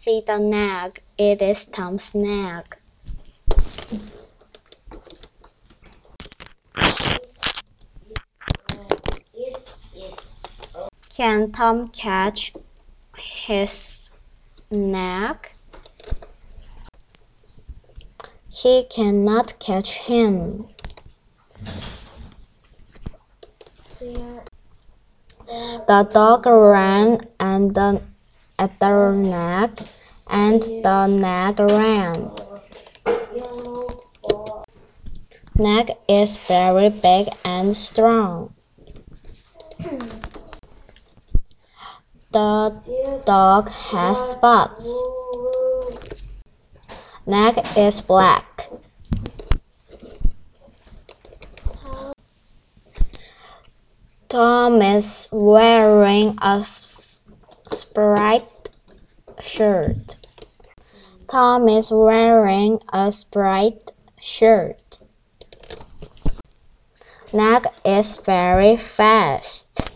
See the neck. It is Tom's neck. Can Tom catch his neck? He cannot catch him. The dog ran at the neck, and the neck ran. Neck is very big and strong. The dog has spots. Neck is black. Tom is wearing a striped shirt. Tom is wearing a striped shirt. Neck is very fast.